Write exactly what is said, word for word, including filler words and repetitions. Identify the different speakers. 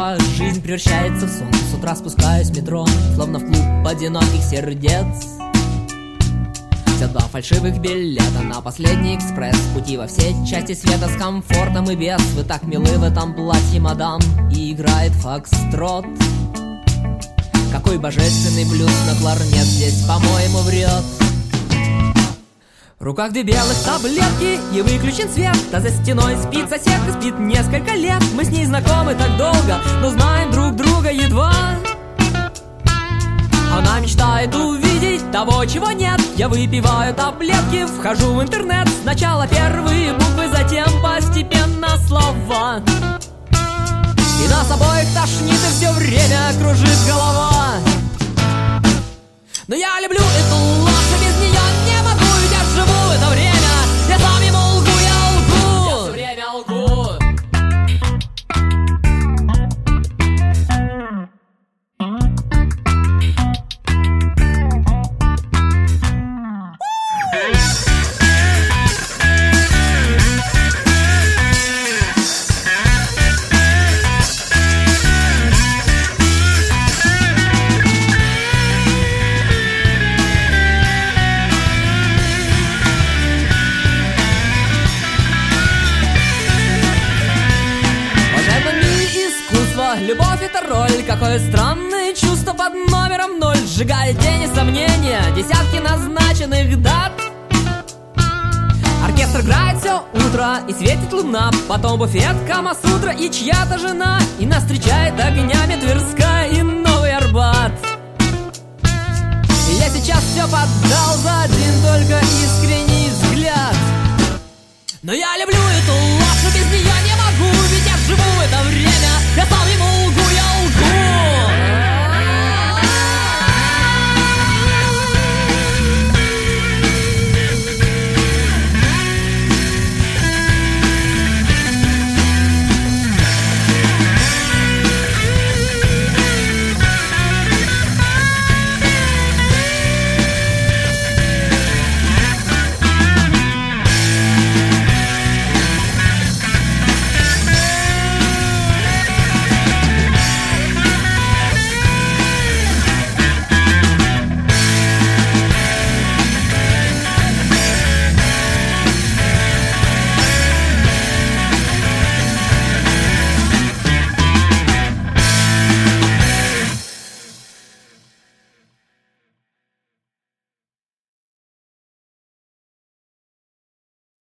Speaker 1: снова жизнь превращается в сон. С утра спускаюсь в метро, словно в клуб одиноких сердец. Все два фальшивых билета на последний экспресс. Пути во все части света с комфортом и без. Вы так милы в этом платье, мадам, и играет фокстрот. Какой божественный блюз на кларнет здесь, по-моему, врет. В руках две белых таблетки и выключен свет. А за стеной спит соседка, спит несколько лет. Мы с ней знакомы так долго, но знаем друг друга едва. Она мечтает увидеть того, чего нет. Я выпиваю таблетки, вхожу в интернет. Сначала первые буквы, затем постепенно слова. И нас обоих тошнит, и все время кружит голова. Но я люблю эту ложь, и без нее не могу. Ведь я живу это время, я сам ему лгу, я лгу. Я все время лгу. Любовь — это роль, какое странное чувство под номером ноль. Сжигает тени сомнения, десятки назначенных дат. Оркестр играет все утро, и светит луна. Потом буфет, Камасутра и чья-то жена. И нас встречает огнями Тверская и Новый Арбат. И я сейчас все поддал за один только искренний взгляд. Но я люблю